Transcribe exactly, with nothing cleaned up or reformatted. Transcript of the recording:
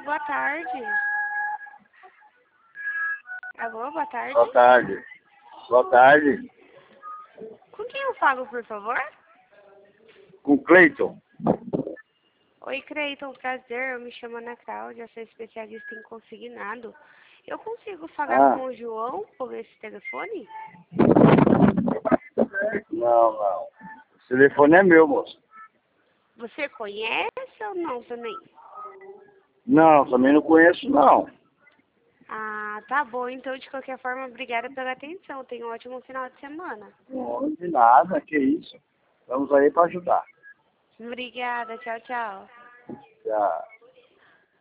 boa tarde. Alô, boa tarde. Boa tarde. Boa tarde. Com quem eu falo, por favor? Com o Cleiton. Oi, Cleiton, prazer. Eu me chamo Ana Cláudia, sou especialista em consignado. Eu consigo falar Ah. com o João por esse telefone? Não, não. O telefone é meu, moço. Você conhece ou não também? Não, também não conheço, não. Ah, tá bom. Então, de qualquer forma, obrigada pela atenção. Tenha um ótimo final de semana. Não, de nada, que isso. Estamos aí para ajudar. Obrigada. Tchau, tchau. Já.